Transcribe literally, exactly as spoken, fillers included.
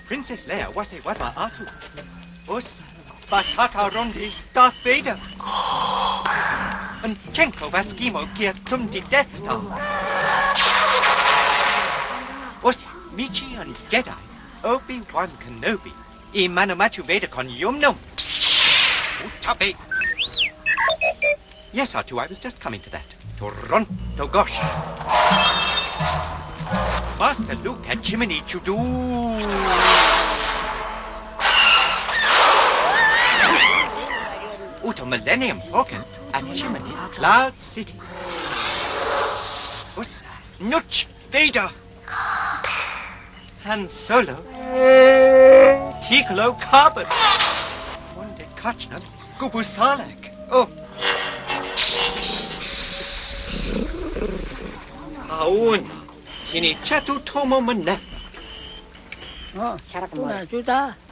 Princess Leia was a warma atu. Us, batata rondi, Darth Vader. And Chenko vaskimo kia tumdi Death Star. Us, Michi and Jedi, Obi-Wan Kenobi. I Manamachu Vader con Yumnum. Utabe. Yes, R two, I was just coming to that. Toronto gosh. Master Luke at Chimney Chudu. Uto Millennium Falcon at Chimney Cloud City. Us, Nuch Vader. Han Solo. Ticolo Carbon. Wonde Kachnut Gubu Salak. Oh. Auna. Kini chatu tomo mana. Oh, sarap mo. Tuna,